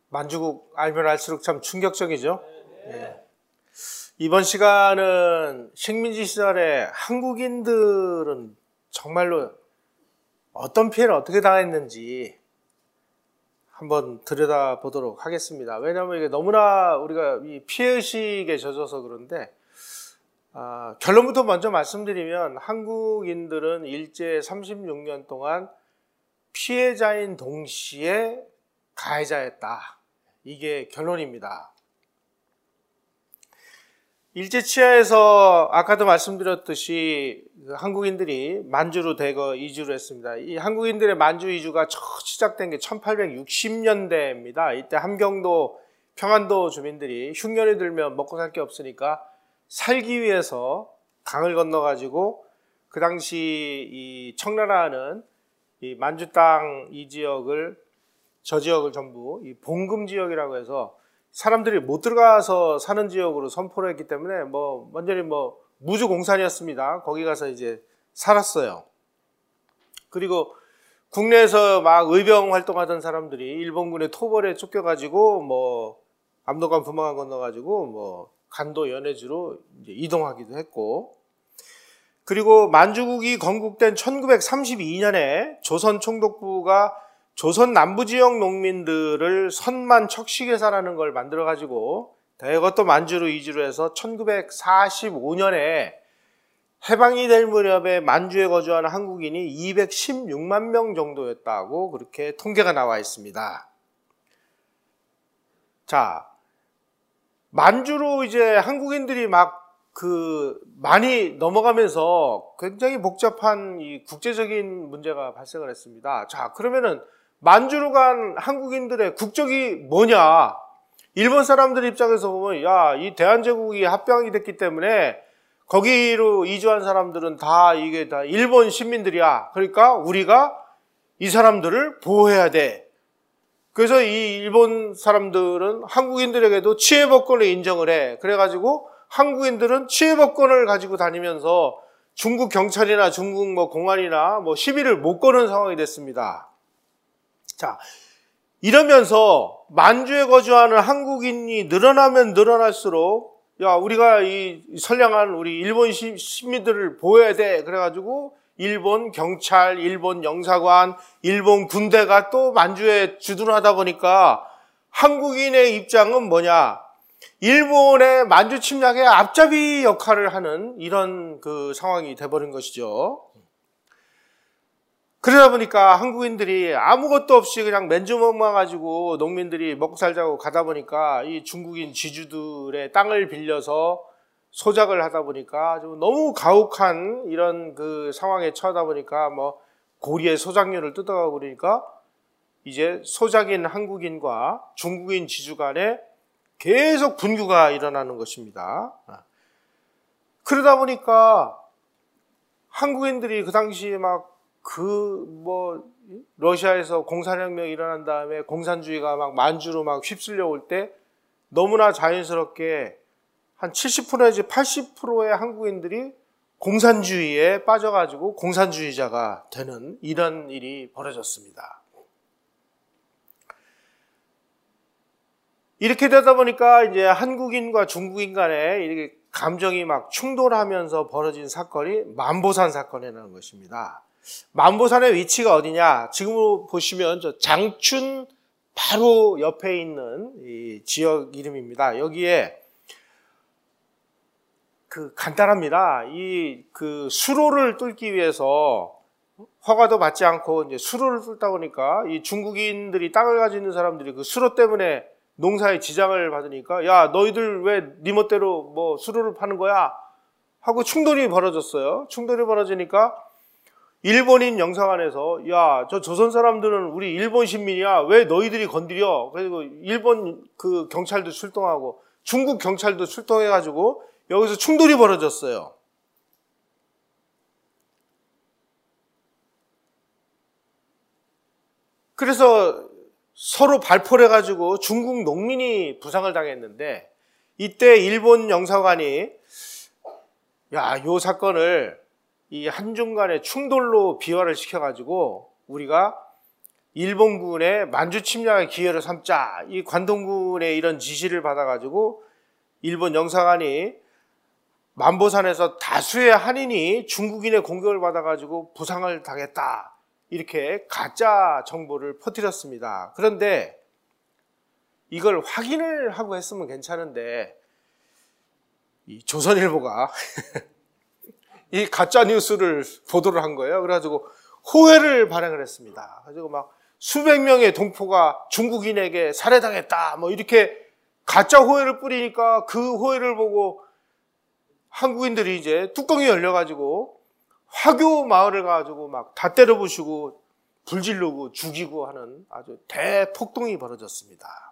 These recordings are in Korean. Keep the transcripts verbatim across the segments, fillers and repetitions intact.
만주국 알면 알수록 참 충격적이죠. 예. 이번 시간은 식민지 시절에 한국인들은 정말로 어떤 피해를 어떻게 당했는지 한번 들여다보도록 하겠습니다. 왜냐하면 이게 너무나 우리가 이 피해의식에 젖어서 그런데, 아, 결론부터 먼저 말씀드리면 한국인들은 일제 삼십육 년 동안 피해자인 동시에 가해자였다. 이게 결론입니다. 일제 치하에서 아까도 말씀드렸듯이 한국인들이 만주로 대거 이주를 했습니다. 이 한국인들의 만주 이주가 처음 시작된 게 천팔백육십 년대입니다. 이때 함경도, 평안도 주민들이 흉년이 들면 먹고 살 게 없으니까 살기 위해서 강을 건너가지고 그 당시 이 청나라는 이 만주 땅 이 지역을, 저 지역을 전부 이 봉금 지역이라고 해서 사람들이 못 들어가서 사는 지역으로 선포를 했기 때문에 뭐 완전히 뭐 무주공산이었습니다. 거기 가서 이제 살았어요. 그리고 국내에서 막 의병 활동하던 사람들이 일본군의 토벌에 쫓겨가지고 뭐 압록강 부마강 건너가지고 뭐 간도 연해주로 이제 이동하기도 했고, 그리고 만주국이 건국된 천구백삼십이 년에 조선 총독부가 조선 남부지역 농민들을 선만 척식회사라는 걸 만들어가지고 대거 또 만주로 이주를 해서 천구백사십오 년에 해방이 될 무렵에 만주에 거주하는 한국인이 이백십육만 명 정도였다고 그렇게 통계가 나와 있습니다. 자, 만주로 이제 한국인들이 막 그 많이 넘어가면서 굉장히 복잡한 이 국제적인 문제가 발생을 했습니다. 자, 그러면은 만주로 간 한국인들의 국적이 뭐냐? 일본 사람들 입장에서 보면, 야, 이 대한제국이 합병이 됐기 때문에 거기로 이주한 사람들은 다 이게 다 일본 시민들이야. 그러니까 우리가 이 사람들을 보호해야 돼. 그래서 이 일본 사람들은 한국인들에게도 치해법권을 인정을 해. 그래가지고 한국인들은 치해법권을 가지고 다니면서 중국 경찰이나 중국 뭐 공안이나 뭐 시비를 못 거는 상황이 됐습니다. 자, 이러면서 만주에 거주하는 한국인이 늘어나면 늘어날수록, 야, 우리가 이 선량한 우리 일본 시민들을 보호해야 돼. 그래가지고 일본 경찰, 일본 영사관, 일본 군대가 또 만주에 주둔하다 보니까 한국인의 입장은 뭐냐? 일본의 만주 침략의 앞잡이 역할을 하는 이런 그 상황이 돼버린 것이죠. 그러다 보니까 한국인들이 아무것도 없이 그냥 맨주먹만 가지고 농민들이 먹고 살자고 가다 보니까 이 중국인 지주들의 땅을 빌려서 소작을 하다 보니까 좀 너무 가혹한 이런 그 상황에 처하다 보니까 뭐 고리의 소작료를 뜯어가고 그러니까 이제 소작인 한국인과 중국인 지주 간에 계속 분규가 일어나는 것입니다. 그러다 보니까 한국인들이 그 당시에 막 그 뭐 러시아에서 공산혁명이 일어난 다음에 공산주의가 막 만주로 막 휩쓸려 올 때 너무나 자연스럽게 한 칠십 퍼센트 내지 팔십 퍼센트의 한국인들이 공산주의에 빠져가지고 공산주의자가 되는 이런 일이 벌어졌습니다. 이렇게 되다 보니까 이제 한국인과 중국인 간에 이렇게 감정이 막 충돌하면서 벌어진 사건이 만보산 사건이라는 것입니다. 만보산의 위치가 어디냐? 지금 보시면 저 장춘 바로 옆에 있는 이 지역 이름입니다. 여기에 그 간단합니다. 이 그 수로를 뚫기 위해서 허가도 받지 않고 이제 수로를 뚫다 보니까 이 중국인들이 땅을 가지고 있는 사람들이 그 수로 때문에 농사에 지장을 받으니까, 야, 너희들 왜 네 멋대로 뭐 수로를 파는 거야? 하고 충돌이 벌어졌어요. 충돌이 벌어지니까 일본인 영사관에서, 야, 저 조선 사람들은 우리 일본 시민이야. 왜 너희들이 건드려? 그리고 일본 그 경찰도 출동하고 중국 경찰도 출동해가지고 여기서 충돌이 벌어졌어요. 그래서 서로 발포를 해가지고 중국 농민이 부상을 당했는데, 이때 일본 영사관이 야, 요 사건을 이 한중 간의 충돌로 비화를 시켜가지고 우리가 일본군의 만주 침략의 기회를 삼자, 이 관동군의 이런 지시를 받아가지고 일본 영사관이 만보산에서 다수의 한인이 중국인의 공격을 받아가지고 부상을 당했다, 이렇게 가짜 정보를 퍼뜨렸습니다. 그런데 이걸 확인을 하고 했으면 괜찮은데 이 조선일보가 이 가짜 뉴스를 보도를 한 거예요. 그래가지고 호해를 발행을 했습니다. 그래가지고 막 수백 명의 동포가 중국인에게 살해당했다, 뭐 이렇게 가짜 호해를 뿌리니까 그 호해를 보고 한국인들이 이제 뚜껑이 열려가지고 화교 마을을 가지고 막 다 때려부시고 불지르고 죽이고 하는 아주 대폭동이 벌어졌습니다.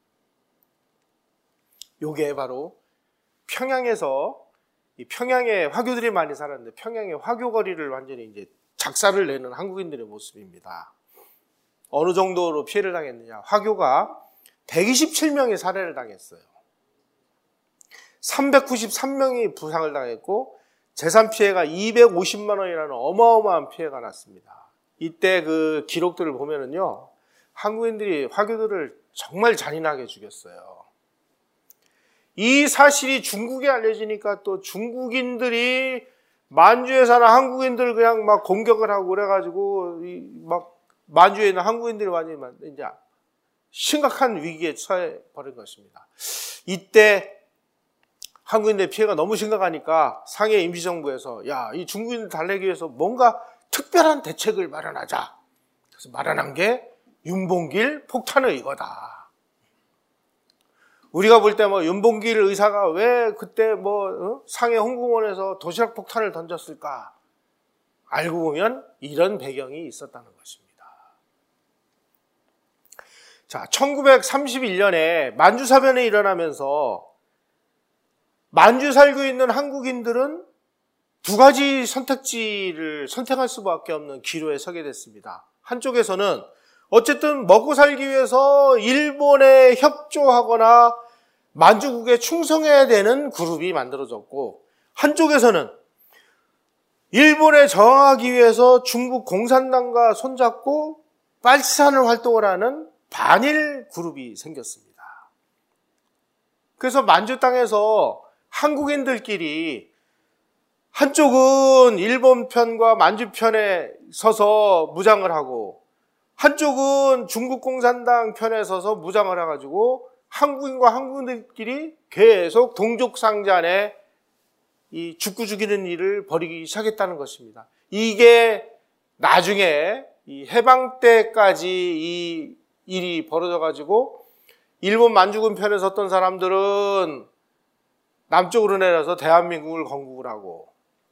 요게 바로 평양에서, 이 평양에 화교들이 많이 살았는데 평양의 화교거리를 완전히 이제 작사를 내는 한국인들의 모습입니다. 어느 정도로 피해를 당했느냐? 화교가 백이십칠 명이 살해를 당했어요. 삼백구십삼 명이 부상을 당했고 재산 피해가 이백오십만 원이라는 어마어마한 피해가 났습니다. 이때 그 기록들을 보면은요, 한국인들이 화교들을 정말 잔인하게 죽였어요. 이 사실이 중국에 알려지니까 또 중국인들이 만주에 사는 한국인들을 그냥 막 공격을 하고 그래가지고 막 만주에 있는 한국인들이 완전히 이제 심각한 위기에 처해 버린 것입니다. 이때 한국인들 피해가 너무 심각하니까 상해 임시정부에서 야, 이 중국인들 달래기 위해서 뭔가 특별한 대책을 마련하자. 그래서 마련한 게 윤봉길 폭탄의 의거다. 우리가 볼 때 뭐 윤봉길 의사가 왜 그때 뭐 어? 상해 홍공원에서 도시락 폭탄을 던졌을까? 알고 보면 이런 배경이 있었다는 것입니다. 자, 천구백삼십일 년에 만주사변이 일어나면서 만주 살고 있는 한국인들은 두 가지 선택지를 선택할 수밖에 없는 기로에 서게 됐습니다. 한쪽에서는 어쨌든 먹고 살기 위해서 일본에 협조하거나 만주국에 충성해야 되는 그룹이 만들어졌고, 한쪽에서는 일본에 저항하기 위해서 중국 공산당과 손잡고 빨치산을 활동을 하는 반일 그룹이 생겼습니다. 그래서 만주 땅에서 한국인들끼리 한쪽은 일본 편과 만주 편에 서서 무장을 하고 한쪽은 중국 공산당 편에 서서 무장을 해가지고 한국인과 한국인들끼리 계속 동족상잔에 이 죽고 죽이는 일을 벌이기 시작했다는 것입니다. 이게 나중에 이 해방 때까지 이 일이 벌어져가지고 일본 만주군 편에 섰던 사람들은 남쪽으로 내려서 대한민국을 건국을 하고,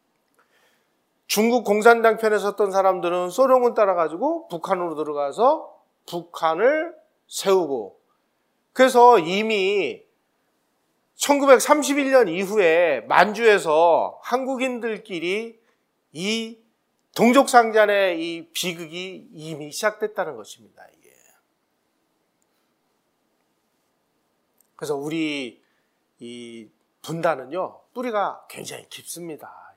중국 공산당 편에 섰던 사람들은 소련군 따라가지고 북한으로 들어가서 북한을 세우고, 그래서 이미 천구백삼십일 년 이후에 만주에서 한국인들끼리 이 동족상잔의 이 비극이 이미 시작됐다는 것입니다. 이게. 그래서 우리 이 분단은요, 뿌리가 굉장히 깊습니다.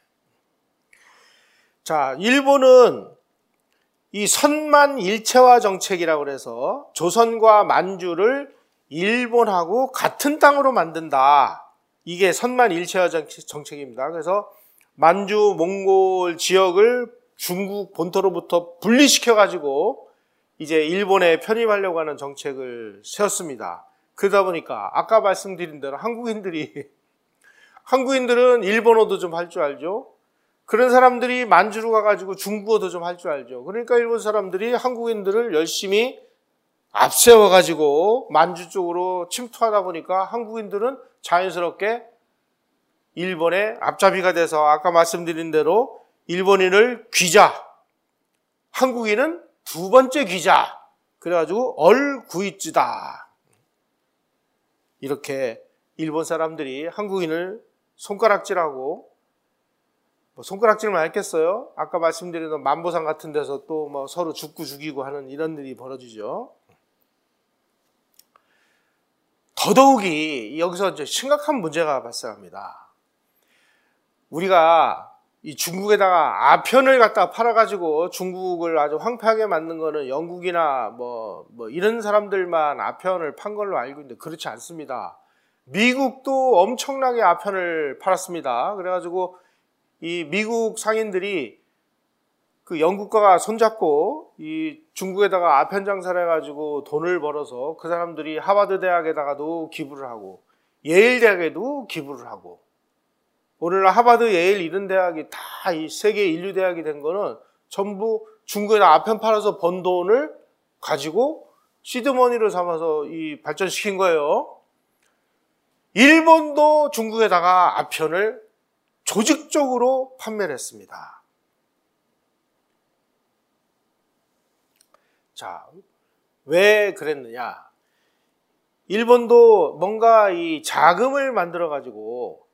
자, 일본은 이 선만 일체화 정책이라고 해서 조선과 만주를 일본하고 같은 땅으로 만든다. 이게 선만 일체화 정책입니다. 그래서 만주, 몽골 지역을 중국 본토로부터 분리시켜가지고 이제 일본에 편입하려고 하는 정책을 세웠습니다. 그러다 보니까 아까 말씀드린 대로 한국인들이 한국인들은 일본어도 좀 할 줄 알죠. 그런 사람들이 만주로 가가지고 중국어도 좀 할 줄 알죠. 그러니까 일본 사람들이 한국인들을 열심히 앞세워가지고 만주 쪽으로 침투하다 보니까 한국인들은 자연스럽게 일본의 앞잡이가 돼서 아까 말씀드린 대로 일본인을 귀자, 한국인은 두 번째 귀자, 그래가지고 얼구이찌다. 이렇게 일본 사람들이 한국인을 손가락질하고, 뭐 손가락질만 했겠어요? 아까 말씀드린 만보산 같은 데서 또 뭐 서로 죽고 죽이고 하는 이런 일이 벌어지죠. 더더욱이 여기서 이제 심각한 문제가 발생합니다. 우리가 이 중국에다가 아편을 갖다 팔아가지고 중국을 아주 황폐하게 만든 거는 영국이나 뭐, 뭐 이런 사람들만 아편을 판 걸로 알고 있는데 그렇지 않습니다. 미국도 엄청나게 아편을 팔았습니다. 그래가지고 이 미국 상인들이 그 영국과 손잡고 이 중국에다가 아편 장사를 해가지고 돈을 벌어서 그 사람들이 하버드 대학에다가도 기부를 하고 예일 대학에도 기부를 하고, 오늘날 하버드, 예일 이런 대학이 다 이 세계 인류 대학이 된 거는 전부 중국에다 아편 팔아서 번 돈을 가지고 시드머니를 삼아서 이 발전시킨 거예요. 일본도 중국에다가 아편을 조직적으로 판매를 했습니다. 자, 왜 그랬느냐? 일본도 뭔가 이 자금을 만들어 가지고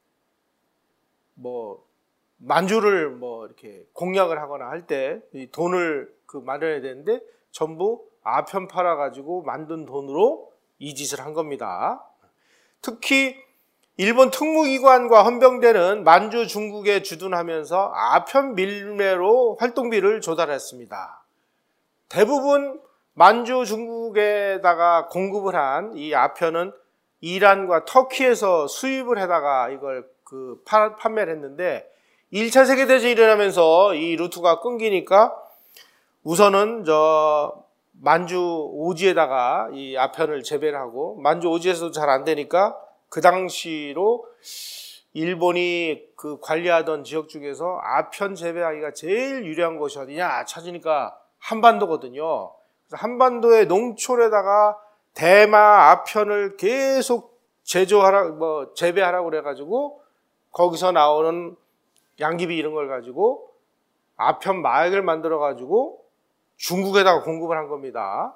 뭐 만주를 뭐 이렇게 공략을 하거나 할 때 이 돈을 그 마련해야 되는데 전부 아편 팔아 가지고 만든 돈으로 이 짓을 한 겁니다. 특히 일본 특무기관과 헌병대는 만주 중국에 주둔하면서 아편 밀매로 활동비를 조달했습니다. 대부분 만주 중국에다가 공급을 한 이 아편은 이란과 터키에서 수입을 해다가 이걸 그 파, 판매를 했는데, 일 차 세계대전이 일어나면서 이 루트가 끊기니까 우선은 저 만주 오지에다가 이 아편을 재배를 하고, 만주 오지에서도 잘 안 되니까 그 당시로 일본이 그 관리하던 지역 중에서 아편 재배하기가 제일 유리한 곳이 어디냐 찾으니까 한반도거든요. 그래서 한반도의 농촌에다가 대마 아편을 계속 제조하라, 뭐 재배하라고 그래가지고 거기서 나오는 양귀비 이런 걸 가지고 아편 마약을 만들어가지고 중국에다가 공급을 한 겁니다.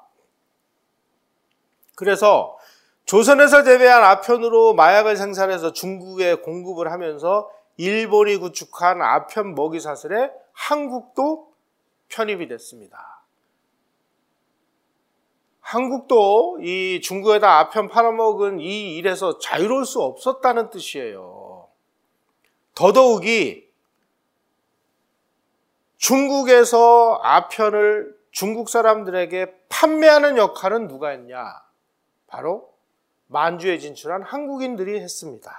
그래서 조선에서 재배한 아편으로 마약을 생산해서 중국에 공급을 하면서 일본이 구축한 아편 먹이사슬에 한국도 편입이 됐습니다. 한국도 이 중국에다 아편 팔아먹은 이 일에서 자유로울 수 없었다는 뜻이에요. 더더욱이 중국에서 아편을 중국 사람들에게 판매하는 역할은 누가 했냐? 바로 만주에 진출한 한국인들이 했습니다.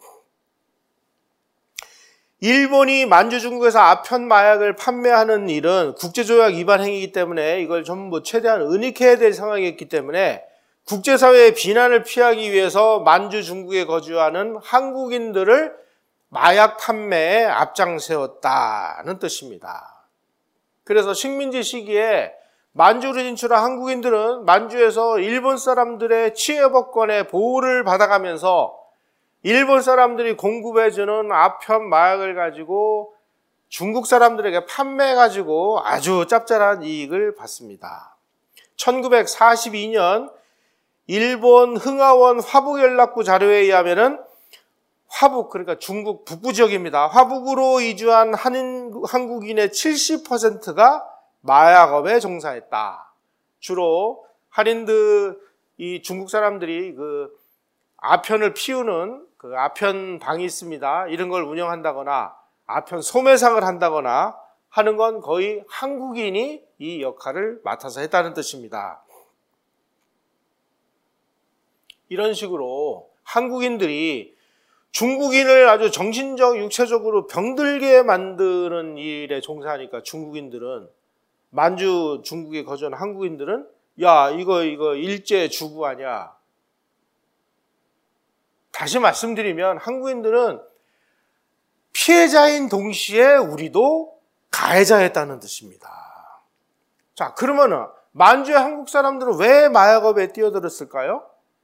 일본이 만주 중국에서 아편 마약을 판매하는 일은 국제조약 위반 행위이기 때문에 이걸 전부 최대한 은닉해야 될 상황이었기 때문에 국제사회의 비난을 피하기 위해서 만주 중국에 거주하는 한국인들을 마약 판매에 앞장세웠다는 뜻입니다. 그래서 식민지 시기에 만주로 진출한 한국인들은 만주에서 일본 사람들의 치해법권의 보호를 받아가면서 일본 사람들이 공급해주는 아편 마약을 가지고 중국 사람들에게 판매해가지고 아주 짭짤한 이익을 받습니다. 천구백사십이 년 일본 흥하원 화북연락부 자료에 의하면은 화북, 그러니까 중국 북부 지역입니다. 화북으로 이주한 한인, 한국인의 칠십 퍼센트가 마약업에 종사했다. 주로 한인들, 이 중국 사람들이 그 아편을 피우는 그 아편 방이 있습니다. 이런 걸 운영한다거나 아편 소매상을 한다거나 하는 건 거의 한국인이 이 역할을 맡아서 했다는 뜻입니다. 이런 식으로 한국인들이 중국인을 아주 정신적, 육체적으로 병들게 만드는 일에 종사하니까 중국인들은, 만주 중국에 거주하는 한국인들은 야, 이거 이거 일제 주부 아니야. 다시 말씀드리면 한국인들은 피해자인 동시에 우리도 가해자였다는 뜻입니다. 자, 그러면은 만주의 한국 사람들은 왜 마약업에 뛰어들었을까요?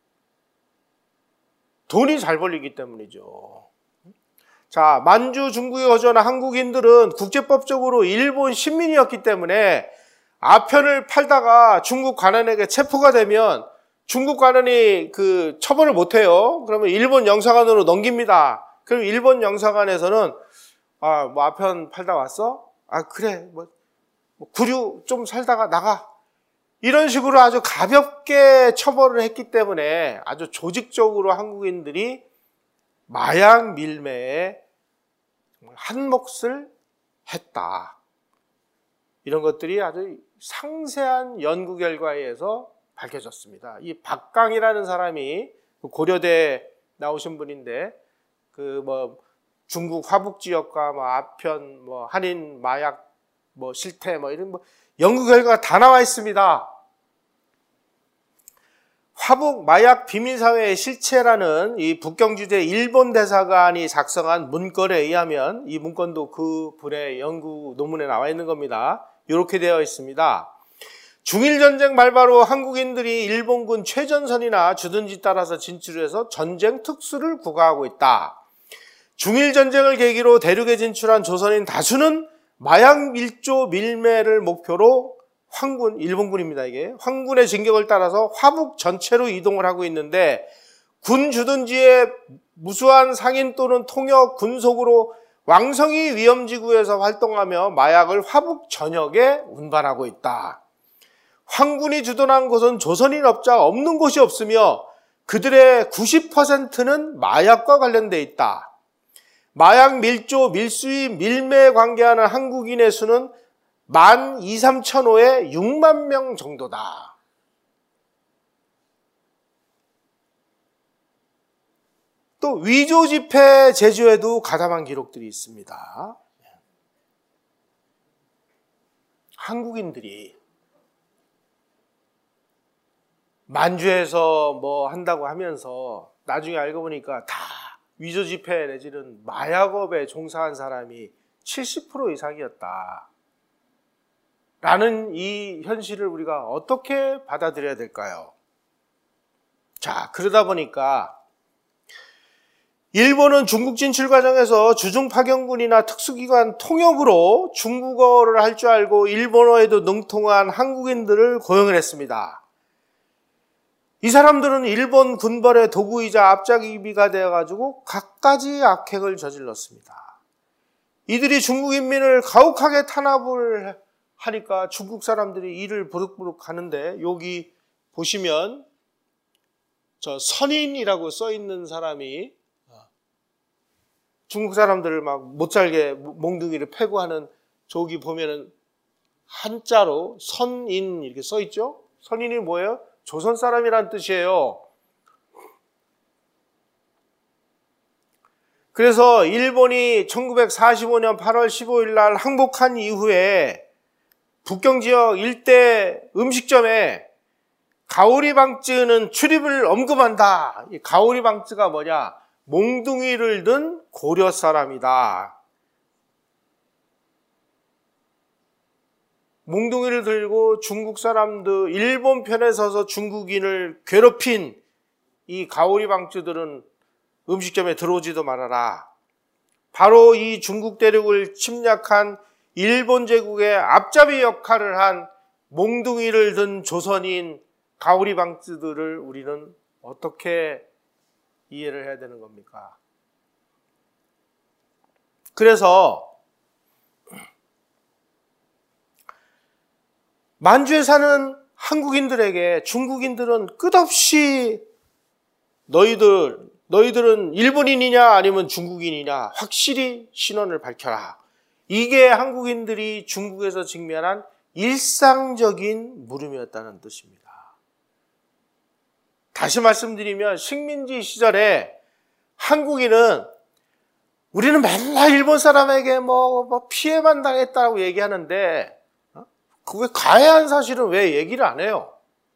돈이 잘 벌리기 때문이죠. 자, 만주 중국에 거주하는 한국인들은 국제법적으로 일본 식민이었기 때문에 아편을 팔다가 중국 관원에게 체포가 되면 중국 관원이 그 처벌을 못해요. 그러면 일본 영사관으로 넘깁니다. 그럼 일본 영사관에서는 아, 뭐 아편 팔다 왔어? 아, 그래. 뭐, 뭐 구류 좀 살다가 나가. 이런 식으로 아주 가볍게 처벌을 했기 때문에 아주 조직적으로 한국인들이 마약 밀매에 한 몫을 했다. 이런 것들이 아주 상세한 연구 결과에 의해서 밝혀졌습니다. 이 박강이라는 사람이 고려대 나오신 분인데 그 뭐 중국 화북 지역과 뭐 아편, 뭐 한인 마약 뭐 실태 뭐 이런 뭐 연구 결과가 다 나와 있습니다. 화북 마약 비밀사회의 실체라는 이 북경주재 일본 대사관이 작성한 문건에 의하면, 이 문건도 그 분의 연구 논문에 나와 있는 겁니다. 이렇게 되어 있습니다. 중일전쟁 발바로 한국인들이 일본군 최전선이나 주둔지 따라서 진출해서 전쟁 특수를 구가하고 있다. 중일전쟁을 계기로 대륙에 진출한 조선인 다수는 마약 밀조 밀매를 목표로 황군, 일본군입니다, 이게. 황군의 진격을 따라서 화북 전체로 이동을 하고 있는데, 군 주둔지의 무수한 상인 또는 통역, 군속으로 왕성이 위험지구에서 활동하며 마약을 화북 전역에 운반하고 있다. 황군이 주둔한 곳은 조선인 업자가 없는 곳이 없으며 그들의 구십 퍼센트는 마약과 관련돼 있다. 마약 밀조, 밀수입, 밀매에 관계하는 한국인의 수는 만 이삼천호에 육만 명 정도다. 또 위조 지폐 제조에도 가담한 기록들이 있습니다. 한국인들이 만주에서 뭐 한다고 하면서 나중에 알고 보니까 다 위조 지폐 내지는 마약업에 종사한 사람이 칠십 퍼센트 이상이었다. 라는 이 현실을 우리가 어떻게 받아들여야 될까요? 자, 그러다 보니까 일본은 중국 진출 과정에서 주중 파견군이나 특수기관 통역으로 중국어를 할 줄 알고 일본어에도 능통한 한국인들을 고용을 했습니다. 이 사람들은 일본 군벌의 도구이자 앞잡이가 되어가지고 갖가지 악행을 저질렀습니다. 이들이 중국 인민을 가혹하게 탄압을 하니까 중국 사람들이 이를 부룩부룩 하는데, 여기 보시면 저 선인이라고 써 있는 사람이 중국 사람들을 막 못살게 몽둥이를 패고 하는, 저기 보면은 한자로 선인 이렇게 써 있죠? 선인이 뭐예요? 조선 사람이란 뜻이에요. 그래서 일본이 천구백사십오년 팔월 십오일 날 항복한 이후에 북경 지역 일대 음식점에 가오리방쯔는 출입을 엄금한다. 이 가오리방쯔가 뭐냐? 몽둥이를 든 고려 사람이다. 몽둥이를 들고 중국 사람들, 일본 편에 서서 중국인을 괴롭힌 이 가오리방쯔들은 음식점에 들어오지도 말아라. 바로 이 중국 대륙을 침략한 일본 제국의 앞잡이 역할을 한 몽둥이를 든 조선인 가오리방쯔들을 우리는 어떻게 이해를 해야 되는 겁니까? 그래서 만주에 사는 한국인들에게 중국인들은 끝없이 너희들, 너희들은 일본인이냐 아니면 중국인이냐 확실히 신원을 밝혀라. 이게 한국인들이 중국에서 직면한 일상적인 물음이었다는 뜻입니다. 다시 말씀드리면 식민지 시절에 한국인은 우리는 맨날 일본 사람에게 뭐, 뭐 피해만 당했다고 얘기하는데 그 왜 가해한 사실은 왜 얘기를 안 해요?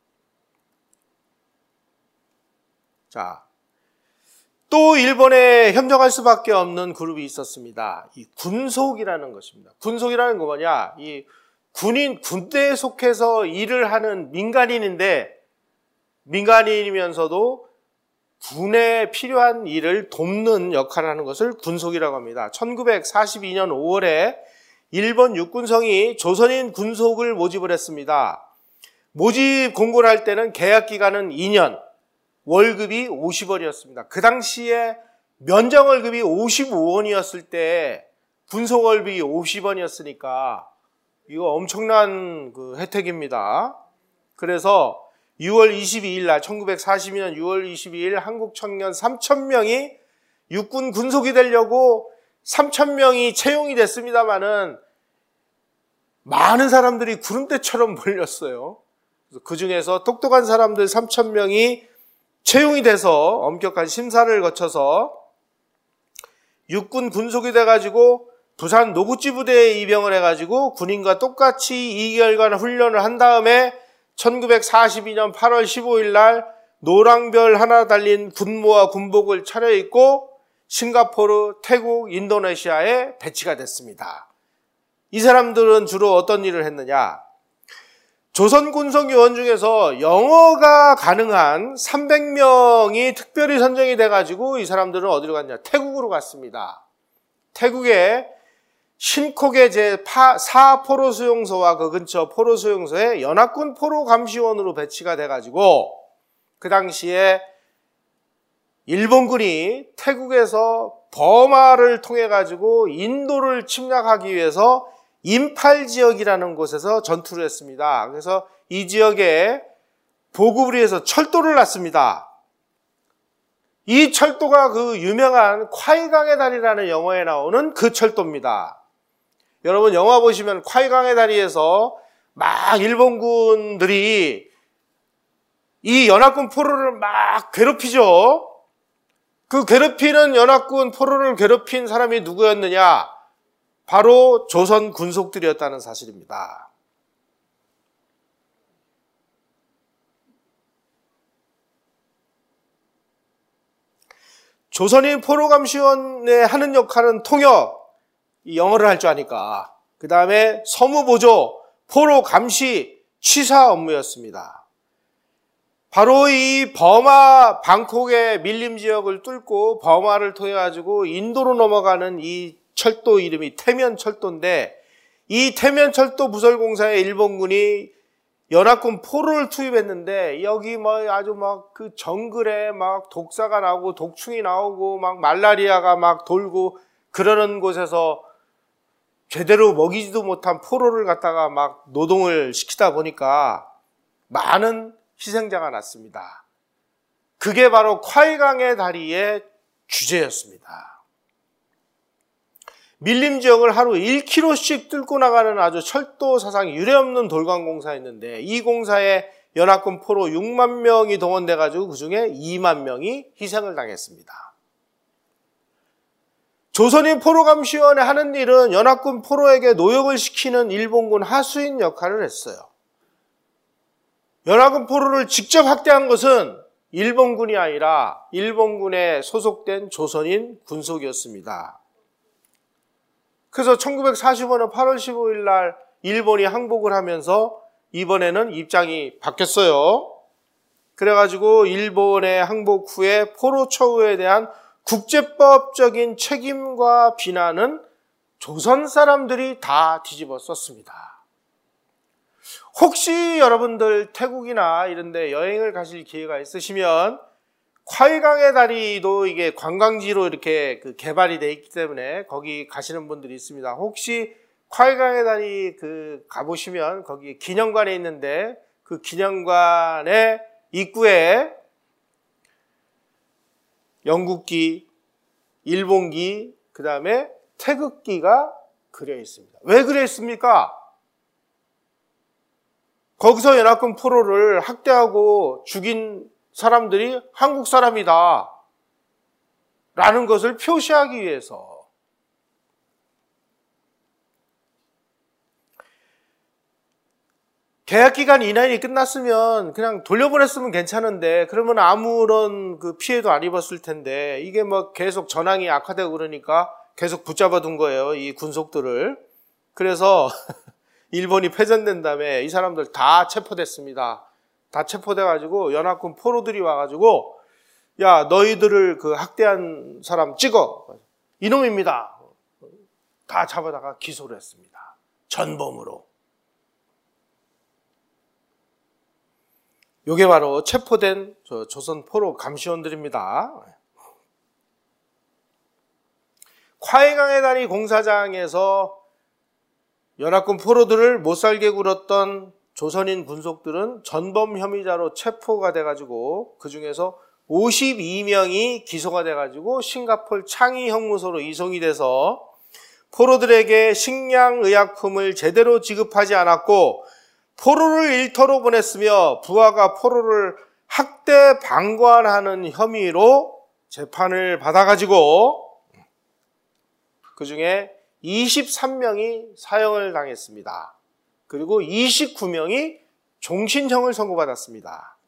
자, 또 일본에 협력할 수밖에 없는 그룹이 있었습니다. 이 군속이라는 것입니다. 군속이라는 거 뭐냐? 이 군인, 군대에 속해서 일을 하는 민간인인데, 민간인이면서도 군에 필요한 일을 돕는 역할을 하는 것을 군속이라고 합니다. 천구백사십이년 오월에 일본 육군성이 조선인 군속을 모집을 했습니다. 모집 공고를 할 때는 계약 기간은 이 년, 월급이 오십원이었습니다. 그 당시에 면정 월급이 오십오원이었을 때 군속 월급이 오십원이었으니까 이거 엄청난 그 혜택입니다. 그래서 유월 이십이일 날, 천구백사십이년 유월 이십이일 한국 청년 삼천 명이 육군 군속이 되려고 삼천 명이 채용이 됐습니다마는 많은 사람들이 구름대처럼 몰렸어요. 그 중에서 똑똑한 사람들 삼천 명이 채용이 돼서 엄격한 심사를 거쳐서 육군 군속이 돼가지고 부산 노구찌 부대에 입영을 해가지고 군인과 똑같이 이 개월간 훈련을 한 다음에 천구백사십이 년 팔월 십오일 날 노랑별 하나 달린 군모와 군복을 차려입고 싱가포르, 태국, 인도네시아에 배치가 됐습니다. 이 사람들은 주로 어떤 일을 했느냐? 조선 군속 요원 중에서 영어가 가능한 삼백 명이 특별히 선정이 돼가지고 이 사람들은 어디로 갔냐? 태국으로 갔습니다. 태국에 신콕의 제사 포로 수용소와 그 근처 포로 수용소에 연합군 포로 감시원으로 배치가 돼가지고 그 당시에 일본군이 태국에서 버마를 통해 가지고 인도를 침략하기 위해서 임팔 지역이라는 곳에서 전투를 했습니다. 그래서 이 지역에 보급을 위해서 철도를 놨습니다. 이 철도가 그 유명한 콰이강의 다리라는 영화에 나오는 그 철도입니다. 여러분 영화 보시면 콰이강의 다리에서 막 일본군들이 이 연합군 포로를 막 괴롭히죠. 그 괴롭히는 연합군 포로를 괴롭힌 사람이 누구였느냐? 바로 조선 군속들이었다는 사실입니다. 조선인 포로감시원에 하는 역할은 통역, 영어를 할 줄 아니까. 그 다음에 서무보조, 포로감시, 취사 업무였습니다. 바로 이 버마 방콕의 밀림 지역을 뚫고 버마를 통해 가지고 인도로 넘어가는 이 철도 이름이 태면철도인데 이 태면철도 부설공사에 일본군이 연합군 포로를 투입했는데 여기 뭐 아주 막 그 정글에 막 독사가 나오고 독충이 나오고 막 말라리아가 막 돌고 그러는 곳에서 제대로 먹이지도 못한 포로를 갖다가 막 노동을 시키다 보니까 많은 희생자가 났습니다. 그게 바로 콰이강의 다리의 주제였습니다. 밀림 지역을 하루 일 킬로미터씩 뚫고 나가는 아주 철도 사상 유례없는 돌관공사였는데 이 공사에 연합군 포로 육만 명이 동원돼가지고 그 중에 이만 명이 희생을 당했습니다. 조선인 포로감시원에 하는 일은 연합군 포로에게 노역을 시키는 일본군 하수인 역할을 했어요. 연합군 포로를 직접 학대한 것은 일본군이 아니라 일본군에 소속된 조선인 군속이었습니다. 그래서 천구백사십오 년 팔월 십오일 날 일본이 항복을 하면서 이번에는 입장이 바뀌었어요. 그래가지고 일본의 항복 후에 포로 처우에 대한 국제법적인 책임과 비난은 조선 사람들이 다 뒤집어 썼습니다. 혹시 여러분들 태국이나 이런 데 여행을 가실 기회가 있으시면 콰이강의 다리도 이게 관광지로 이렇게 그 개발이 돼 있기 때문에 거기 가시는 분들이 있습니다. 혹시 콰이강의 다리 그 가보시면 거기 기념관에 있는데 그 기념관의 입구에 영국기, 일본기, 그 다음에 태극기가 그려 있습니다. 왜 그려 있습니까? 거기서 연합군 포로를 학대하고 죽인 사람들이 한국 사람이다 라는 것을 표시하기 위해서. 계약기간 이내에 끝났으면 그냥 돌려보냈으면 괜찮은데 그러면 아무런 그 피해도 안 입었을 텐데 이게 뭐 계속 전황이 악화되고 그러니까 계속 붙잡아 둔 거예요, 이 군속들을. 그래서 일본이 패전된 다음에 이 사람들 다 체포됐습니다. 다 체포돼가지고 연합군 포로들이 와가지고 야, 너희들을 그 학대한 사람 찍어. 이놈입니다. 다 잡아다가 기소를 했습니다. 전범으로. 요게 바로 체포된 조선 포로 감시원들입니다. 콰이강의 다리 공사장에서 연합군 포로들을 못살게 굴었던 조선인 군속들은 전범 혐의자로 체포가 돼가지고 그 중에서 오십이 명이 기소가 돼가지고 싱가포르 창의 형무소로 이송이 돼서 포로들에게 식량의약품을 제대로 지급하지 않았고 포로를 일터로 보냈으며 부하가 포로를 학대 방관하는 혐의로 재판을 받아가지고 그 중에 이십삼 명이 사형을 당했습니다. 그리고 이십구 명이 종신형을 선고받았습니다.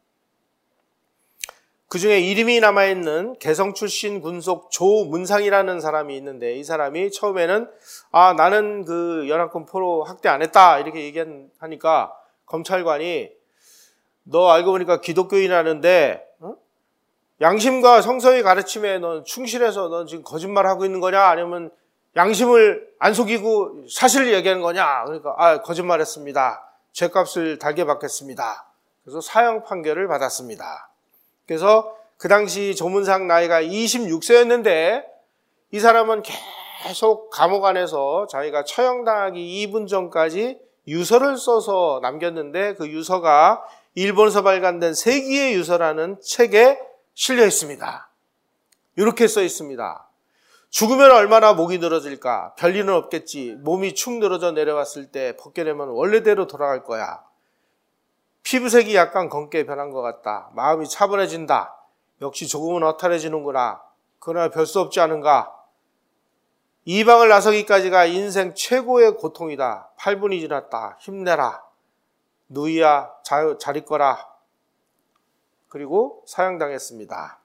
그 중에 이름이 남아있는 개성 출신 군속 조문상이라는 사람이 있는데 이 사람이 처음에는 아 나는 그 연합군 포로 학대 안 했다 이렇게 얘기하니까 검찰관이 너 알고 보니까 기독교인이라는데 어? 양심과 성서의 가르침에 넌 충실해서 넌 지금 거짓말하고 있는 거냐 아니면 양심을 안 속이고 사실을 얘기하는 거냐 그러니까 아 거짓말했습니다. 죗값을 달게 받겠습니다. 그래서 사형 판결을 받았습니다. 그래서 그 당시 조문상 나이가 이십육 세였는데 이 사람은 계속 감옥 안에서 자기가 처형당하기 이 분 전까지 유서를 써서 남겼는데 그 유서가 일본에서 발간된 세기의 유서라는 책에 실려 있습니다. 이렇게 써 있습니다. 죽으면 얼마나 목이 늘어질까? 별일은 없겠지. 몸이 축 늘어져 내려왔을 때 벗겨내면 원래대로 돌아갈 거야. 피부색이 약간 검게 변한 것 같다. 마음이 차분해진다. 역시 조금은 허탈해지는구나. 그러나 별 수 없지 않은가. 이방을 나서기까지가 인생 최고의 고통이다. 팔 분이 지났다. 힘내라. 누이야 잘, 잘 있거라. 그리고 사형당했습니다.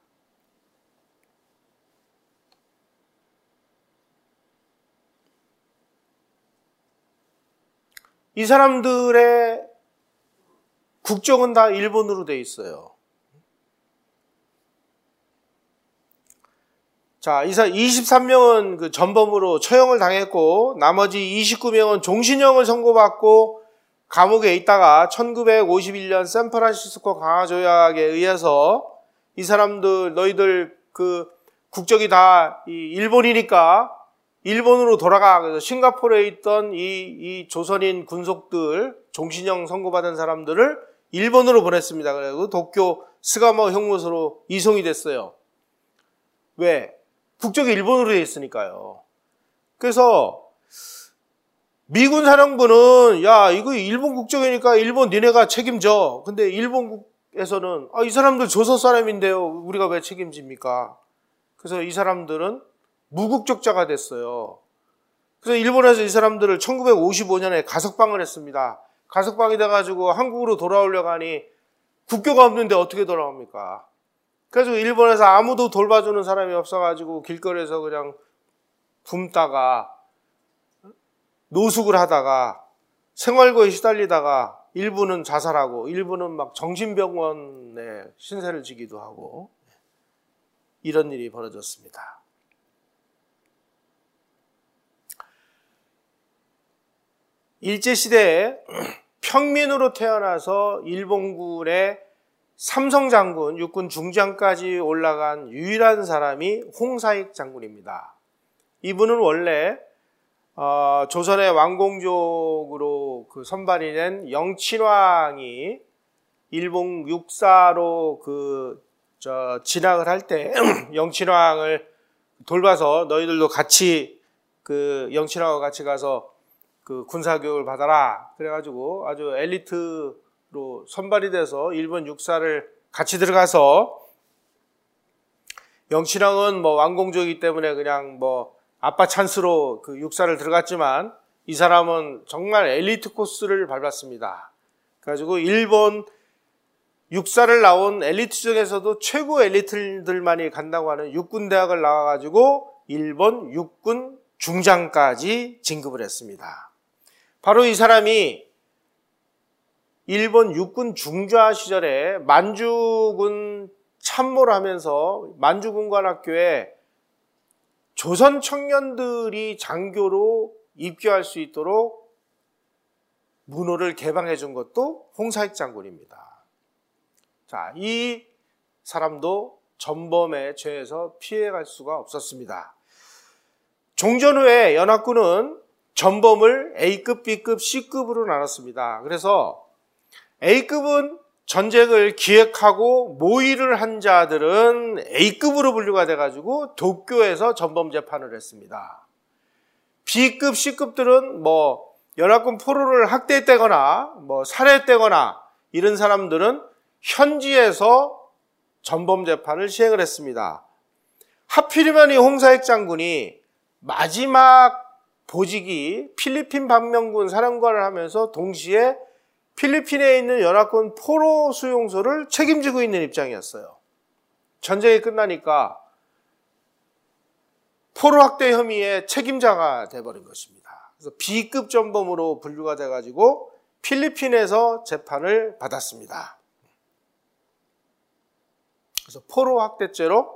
이 사람들의 국적은 다 일본으로 돼 있어요. 자, 이십삼 명은 그 전범으로 처형을 당했고 나머지 이십구 명은 종신형을 선고받고 감옥에 있다가 천구백오십일 년 샌프란시스코 강화조약에 의해서 이 사람들 너희들 그 국적이 다 일본이니까 일본으로 돌아가. 그래서 싱가포르에 있던 이, 이 조선인 군속들 종신형 선고받은 사람들을 일본으로 보냈습니다. 그래서 도쿄 스가모 형무소로 이송이 됐어요. 왜? 국적이 일본으로 돼 있으니까요. 그래서 미군 사령부는 야 이거 일본 국적이니까 일본 니네가 책임져. 근데 일본에서는 아, 이 사람들 조선 사람인데요. 우리가 왜 책임집니까? 그래서 이 사람들은 무국적자가 됐어요. 그래서 일본에서 이 사람들을 천구백오십오 년에 가석방을 했습니다. 가석방이 돼가지고 한국으로 돌아오려고 하니 국교가 없는데 어떻게 돌아옵니까? 그래서 일본에서 아무도 돌봐주는 사람이 없어가지고 길거리에서 그냥 굶다가 노숙을 하다가 생활고에 시달리다가 일부는 자살하고 일부는 막 정신병원에 신세를 지기도 하고 이런 일이 벌어졌습니다. 일제시대에 평민으로 태어나서 일본군의 삼성 장군, 육군 중장까지 올라간 유일한 사람이 홍사익 장군입니다. 이분은 원래 어, 조선의 왕공족으로 그 선발이 된 영친왕이 일본 육사로 그 저 진학을 할 때 영친왕을 돌봐서 너희들도 같이 그 영친왕과 같이 가서 그 군사교육을 받아라. 그래가지고 아주 엘리트로 선발이 돼서 일본 육사를 같이 들어가서 영친왕은 뭐 왕공족이기 때문에 그냥 뭐 아빠 찬스로 그 육사를 들어갔지만 이 사람은 정말 엘리트 코스를 밟았습니다. 그래가지고 일본 육사를 나온 엘리트 중에서도 최고 엘리트들만이 간다고 하는 육군대학을 나와가지고 일본 육군 중장까지 진급을 했습니다. 바로 이 사람이 일본 육군 중좌 시절에 만주군 참모를 하면서 만주군관학교에 조선 청년들이 장교로 입교할 수 있도록 문호를 개방해 준 것도 홍사익 장군입니다. 자, 이 사람도 전범의 죄에서 피해갈 수가 없었습니다. 종전 후에 연합군은 전범을 A급, B급, C급으로 나눴습니다. 그래서 A급은 전쟁을 기획하고 모의를 한 자들은 A급으로 분류가 돼가지고 도쿄에서 전범 재판을 했습니다. B급, C급들은 뭐 연합군 포로를 학대했다거나 뭐 살해했다거나 이런 사람들은 현지에서 전범 재판을 시행을 했습니다. 하필이면 이 홍사익 장군이 마지막 보직이 필리핀 반면군 사령관을 하면서 동시에 필리핀에 있는 연합군 포로 수용소를 책임지고 있는 입장이었어요. 전쟁이 끝나니까 포로 학대 혐의의 책임자가 돼버린 것입니다. 그래서 B급 전범으로 분류가 돼가지고 필리핀에서 재판을 받았습니다. 그래서 포로 학대죄로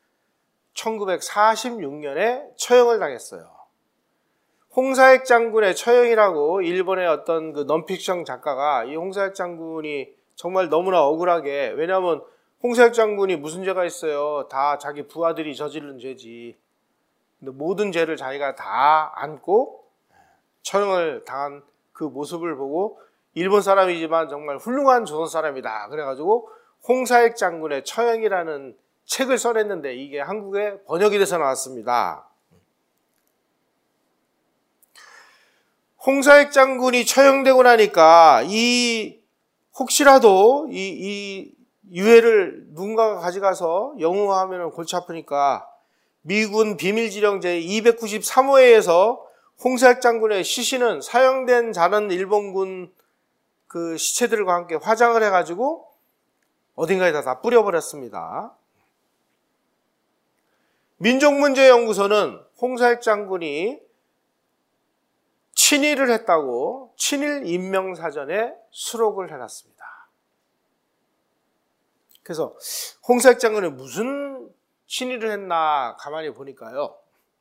천구백사십육 년에 처형을 당했어요. 홍사익 장군의 처형이라고 일본의 어떤 그 넌픽션 작가가 이 홍사익 장군이 정말 너무나 억울하게, 왜냐하면 홍사익 장군이 무슨 죄가 있어요? 다 자기 부하들이 저지른 죄지. 근데 모든 죄를 자기가 다 안고 처형을 당한 그 모습을 보고 일본 사람이지만 정말 훌륭한 조선 사람이다. 그래가지고 홍사익 장군의 처형이라는 책을 써냈는데 이게 한국에 번역이 돼서 나왔습니다. 홍사익 장군이 처형되고 나니까 이 혹시라도 이, 이 유해를 누군가가 가져가서 영우하면 골치 아프니까 미군 비밀지령 제이백구십삼 호에서 홍사익 장군의 시신은 사형된 자는 일본군 그 시체들과 함께 화장을 해가지고 어딘가에다 다 뿌려버렸습니다. 민족문제연구소는 홍사익 장군이 친일을 했다고 친일 인명사전에 수록을 해놨습니다. 그래서 홍사익 장군이 무슨 친일을 했나 가만히 보니까요.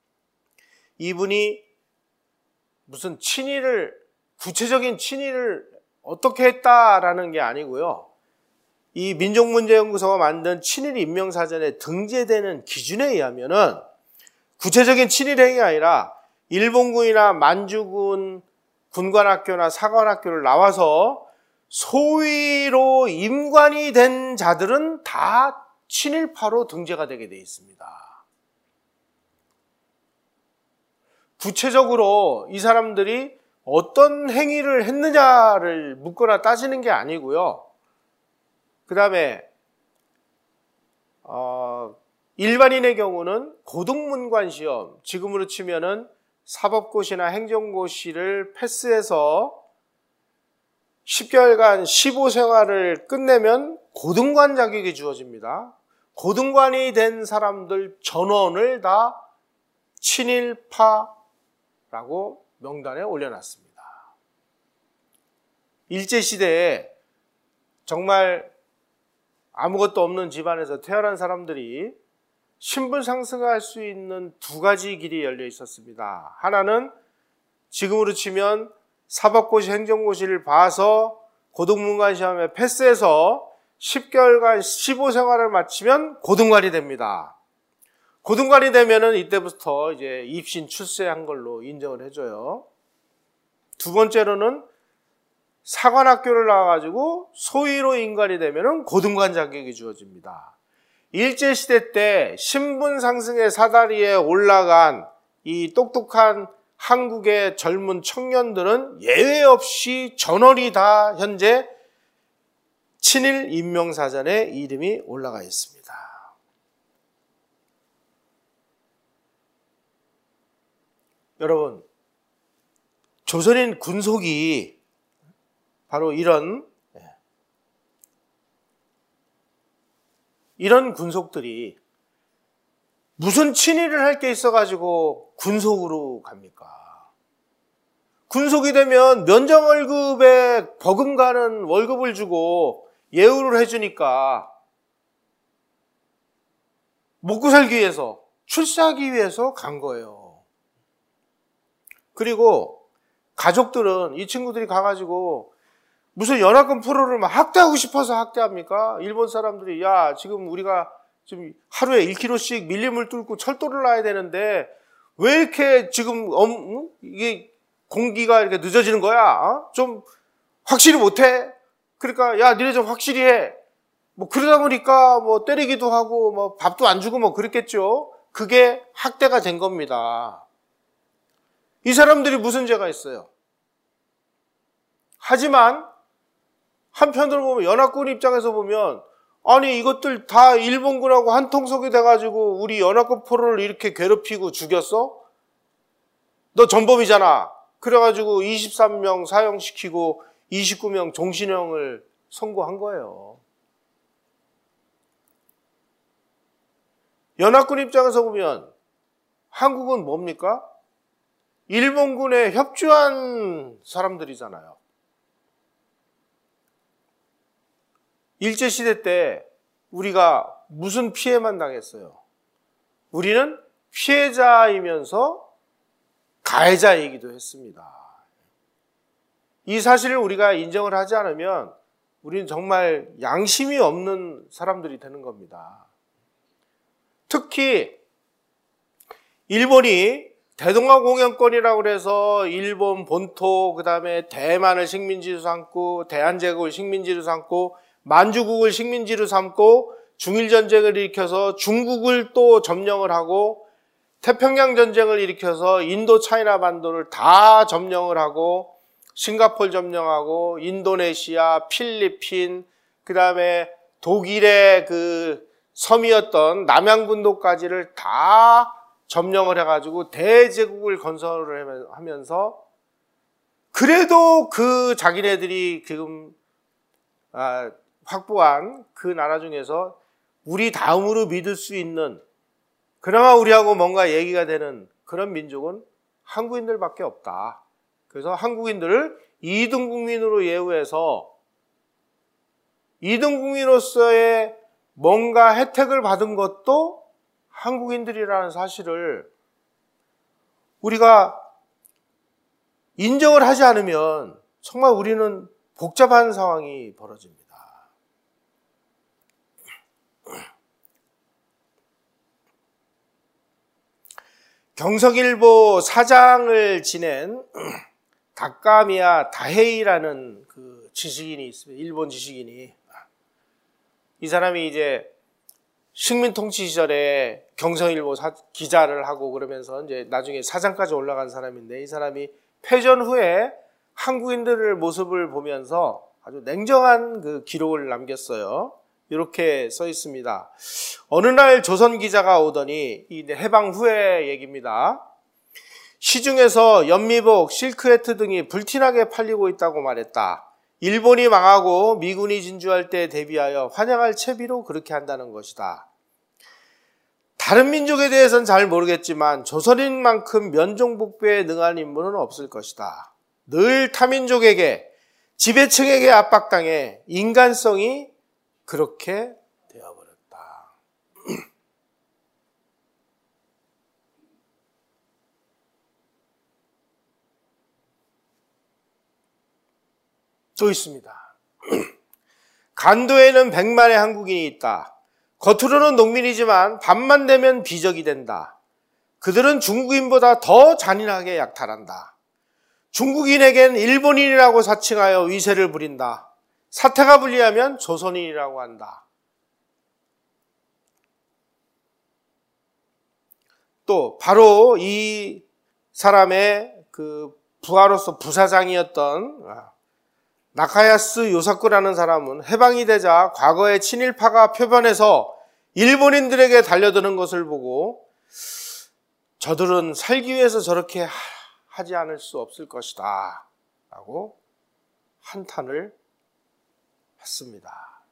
이분이 무슨 친일을, 구체적인 친일을 어떻게 했다라는 게 아니고요. 이 민족문제연구소가 만든 친일 인명사전에 등재되는 기준에 의하면은 구체적인 친일 행위가 아니라 일본군이나 만주군 군관학교나 사관학교를 나와서 소위로 임관이 된 자들은 다 친일파로 등재가 되게 되어 있습니다. 구체적으로 이 사람들이 어떤 행위를 했느냐를 묻거나 따지는 게 아니고요. 그 다음에 어, 일반인의 경우는 고등문관 시험, 지금으로 치면은 사법고시나 행정고시를 패스해서 십 개월간 시보 생활을 끝내면 고등관 자격이 주어집니다. 고등관이 된 사람들 전원을 다 친일파라고 명단에 올려놨습니다. 일제시대에 정말 아무것도 없는 집안에서 태어난 사람들이 신분 상승할 수 있는 두 가지 길이 열려 있었습니다. 하나는 지금으로 치면 사법고시, 행정고시를 봐서 고등문관 시험에 패스해서 십 개월간 시보 생활을 마치면 고등관이 됩니다. 고등관이 되면은 이때부터 이제 입신 출세한 걸로 인정을 해줘요. 두 번째로는 사관학교를 나와가지고 소위로 인관이 되면은 고등관 자격이 주어집니다. 일제시대 때 신분 상승의 사다리에 올라간 이 똑똑한 한국의 젊은 청년들은 예외 없이 전원이 다 현재 친일 인명사전에 이름이 올라가 있습니다. 여러분, 조선인 군속이 바로 이런 이런 군속들이 무슨 친일을 할 게 있어가지고 군속으로 갑니까? 군속이 되면 면정월급에 버금가는 월급을 주고 예우를 해주니까 먹고 살기 위해서, 출세하기 위해서 간 거예요. 그리고 가족들은 이 친구들이 가가지고 무슨 연합군 포로를 막 학대하고 싶어서 학대합니까? 일본 사람들이 야 지금 우리가 지금 하루에 일 킬로미터씩 밀림을 뚫고 철도를 놔야 되는데 왜 이렇게 지금 엄, 이게 공기가 이렇게 늦어지는 거야? 어? 좀 확실히 못해? 그러니까 야 니네 좀 확실히 해. 뭐 그러다 보니까 뭐 때리기도 하고 뭐 밥도 안 주고 뭐 그랬겠죠. 그게 학대가 된 겁니다. 이 사람들이 무슨 죄가 있어요? 하지만 한편으로 보면 연합군 입장에서 보면 아니 이것들 다 일본군하고 한통속이 돼가지고 우리 연합군 포로를 이렇게 괴롭히고 죽였어? 너 전범이잖아. 그래가지고 이십삼 명 사형시키고 이십구 명 종신형을 선고한 거예요. 연합군 입장에서 보면 한국은 뭡니까? 일본군에 협조한 사람들이잖아요. 일제시대 때 우리가 무슨 피해만 당했어요? 우리는 피해자이면서 가해자이기도 했습니다. 이 사실을 우리가 인정을 하지 않으면 우리는 정말 양심이 없는 사람들이 되는 겁니다. 특히 일본이 대동아공영권이라고 해서 일본 본토, 그 다음에 대만을 식민지로 삼고 대한제국을 식민지로 삼고 만주국을 식민지로 삼고 중일전쟁을 일으켜서 중국을 또 점령을 하고 태평양 전쟁을 일으켜서 인도 차이나 반도를 다 점령을 하고 싱가포르 점령하고 인도네시아, 필리핀, 그 다음에 독일의 그 섬이었던 남양분도까지를 다 점령을 해가지고 대제국을 건설을 하면서 그래도 그 자기네들이 지금 아, 확보한 그 나라 중에서 우리 다음으로 믿을 수 있는 그나마 우리하고 뭔가 얘기가 되는 그런 민족은 한국인들밖에 없다. 그래서 한국인들을 이등 국민으로 예우해서 이등 국민으로서의 뭔가 혜택을 받은 것도 한국인들이라는 사실을 우리가 인정을 하지 않으면 정말 우리는 복잡한 상황이 벌어집니다. 경석일보 사장을 지낸 다카미야 다헤이라는 그 지식인이 있습니다. 일본 지식인이. 이 사람이 이제 식민통치 시절에 경성일보 사, 기자를 하고 그러면서 이제 나중에 사장까지 올라간 사람인데 이 사람이 패전 후에 한국인들의 모습을 보면서 아주 냉정한 그 기록을 남겼어요. 이렇게 써 있습니다. 어느 날 조선 기자가 오더니 이 해방 후의 얘기입니다. 시중에서 연미복, 실크해트 등이 불티나게 팔리고 있다고 말했다. 일본이 망하고 미군이 진주할 때 대비하여 환영할 채비로 그렇게 한다는 것이다. 다른 민족에 대해서는 잘 모르겠지만 조선인만큼 면종복배에 능한 인물은 없을 것이다. 늘 타민족에게, 지배층에게 압박당해 인간성이 그렇게 되어버렸다. 또 있습니다. 간도에는 백만의 한국인이 있다. 겉으로는 농민이지만 밤만 되면 비적이 된다. 그들은 중국인보다 더 잔인하게 약탈한다. 중국인에겐 일본인이라고 사칭하여 위세를 부린다. 사태가 불리하면 조선인이라고 한다. 또 바로 이 사람의 그 부하로서 부사장이었던 나카야스 요사쿠라는 사람은 해방이 되자 과거의 친일파가 표변해서 일본인들에게 달려드는 것을 보고 저들은 살기 위해서 저렇게 하지 않을 수 없을 것이다 라고 한탄을 했습니다.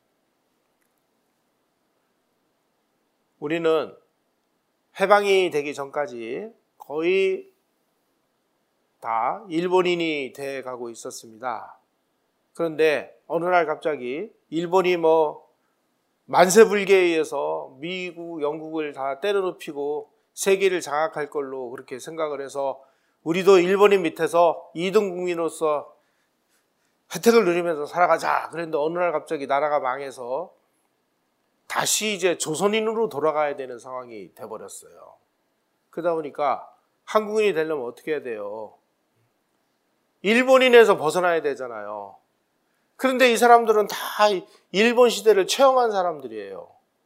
우리는 해방이 되기 전까지 거의 다 일본인이 돼 가고 있었습니다. 그런데 어느 날 갑자기 일본이 뭐 만세불기에 의해서 미국, 영국을 다 때려눕히고 세계를 장악할 걸로 그렇게 생각을 해서 우리도 일본인 밑에서 이등 국민으로서 혜택을 누리면서 살아가자. 그런데 어느 날 갑자기 나라가 망해서 다시 이제 조선인으로 돌아가야 되는 상황이 돼버렸어요. 그러다 보니까 한국인이 되려면 어떻게 해야 돼요? 일본인에서 벗어나야 되잖아요. 그런데 이 사람들은 다 일본 시대를 체험한 사람들이에요.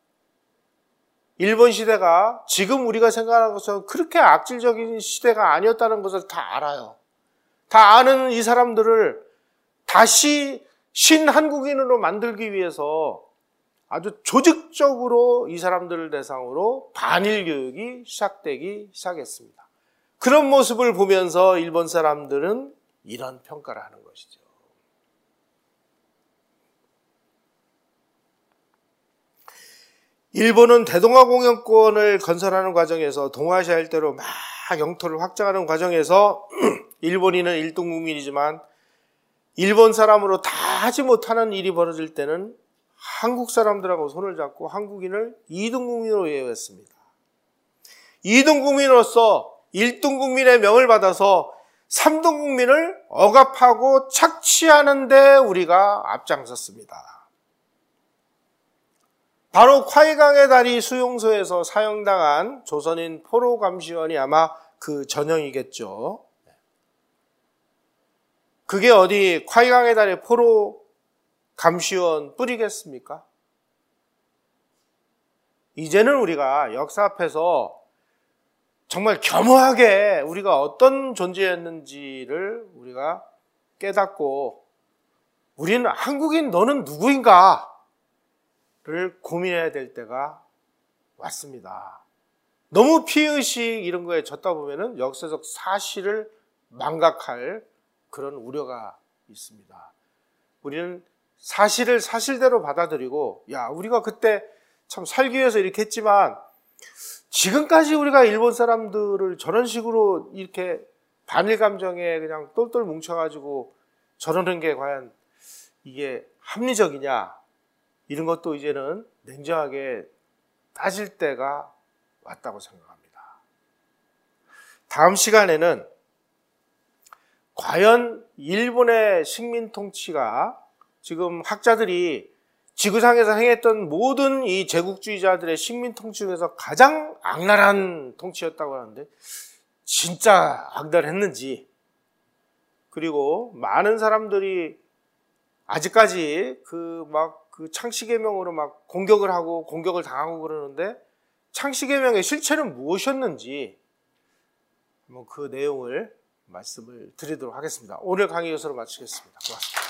일본 시대가 지금 우리가 생각하는 것처럼 그렇게 악질적인 시대가 아니었다는 것을 다 알아요. 다 아는 이 사람들을 다시 신한국인으로 만들기 위해서 아주 조직적으로 이 반일사람들을 대상으로 반일 교육이 시작되기 시작했습니다. 그런 모습을 보면서 일본 사람들은 이런 평가를 하는 것이죠. 일본은 대동아공영권을 건설하는 과정에서 동아시아 일대로 막 영토를 확장하는 과정에서 일본인은 일등 국민이지만 일본 사람으로 다 하지 못하는 일이 벌어질 때는 한국 사람들하고 손을 잡고 한국인을 이등 국민으로 예우했습니다. 이등 국민으로서 일등 국민의 명을 받아서 삼등 국민을 억압하고 착취하는 데 우리가 앞장섰습니다. 바로 콰이강의 다리 수용소에서 사형당한 조선인 포로 감시원이 아마 그 전형이겠죠. 그게 어디 콰이강의 다리 포로 감시원 뿌리겠습니까? 이제는 우리가 역사 앞에서 정말 겸허하게 우리가 어떤 존재였는지를 우리가 깨닫고 우리는 한국인 너는 누구인가? 를 고민해야 될 때가 왔습니다. 너무 피의식 이런 거에 젖다 보면은 역사적 사실을 망각할 그런 우려가 있습니다. 우리는 사실을 사실대로 받아들이고, 야, 우리가 그때 참 살기 위해서 이렇게 했지만, 지금까지 우리가 일본 사람들을 저런 식으로 이렇게 반일 감정에 그냥 똘똘 뭉쳐가지고 저러는 게 과연 이게 합리적이냐? 이런 것도 이제는 냉정하게 따질 때가 왔다고 생각합니다. 다음 시간에는 과연 일본의 식민 통치가 지금 학자들이 지구상에서 행했던 모든 이 제국주의자들의 식민 통치 중에서 가장 악랄한 통치였다고 하는데 진짜 악랄했는지, 그리고 많은 사람들이 아직까지 그 막 그 창씨개명으로 막 공격을 하고 공격을 당하고 그러는데 창씨개명의 실체는 무엇이었는지 뭐 그 내용을 말씀을 드리도록 하겠습니다. 오늘 강의 이것으로 마치겠습니다. 고맙습니다.